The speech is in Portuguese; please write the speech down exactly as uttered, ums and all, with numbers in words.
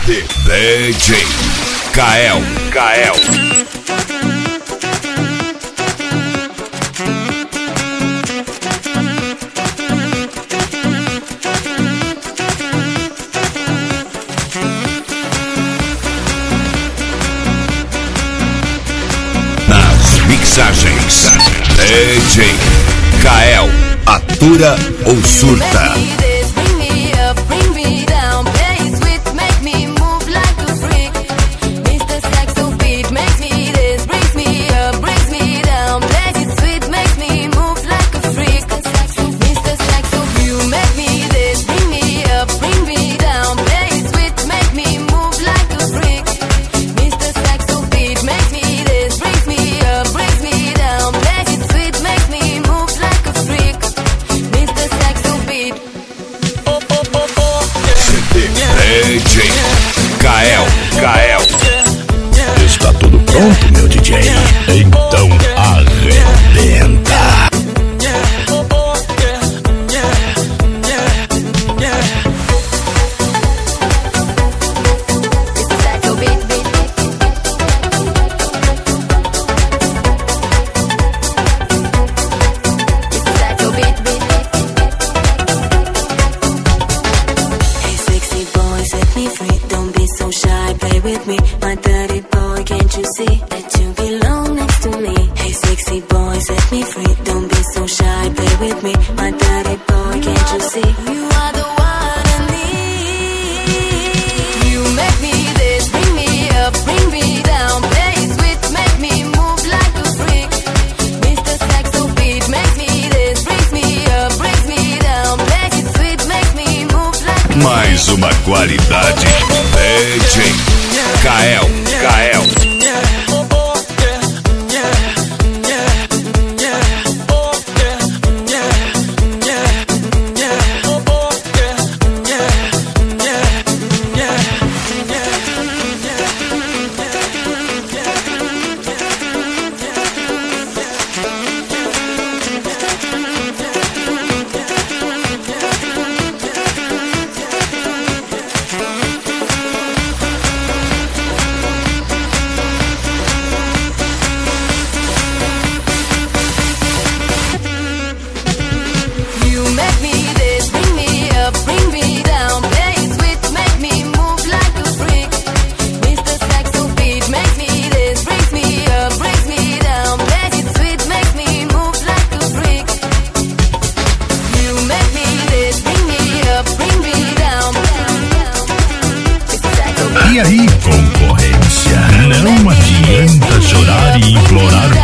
D J Kael, Kael. Nas mixagens, D J Kael, atura ou surta. D J Kael, Kael. Está tudo pronto, meu D J? Então arrebenta. With me, my dirty boy, can't you see that you belong next to me? Hey sexy boy, set me free, don't be so shy, play with me, my dirty boy, can't you see? You are the one I need. You make me this, bring me up, bring me down, play it sweet, make me move like a freak. Mister Saxo Beat, make me this, brings me up, brings me down, play it sweet, make me move like a freak. Mais uma qualidade, D J Kael, Kael. E aí, concorrência? Não adianta chorar e implorar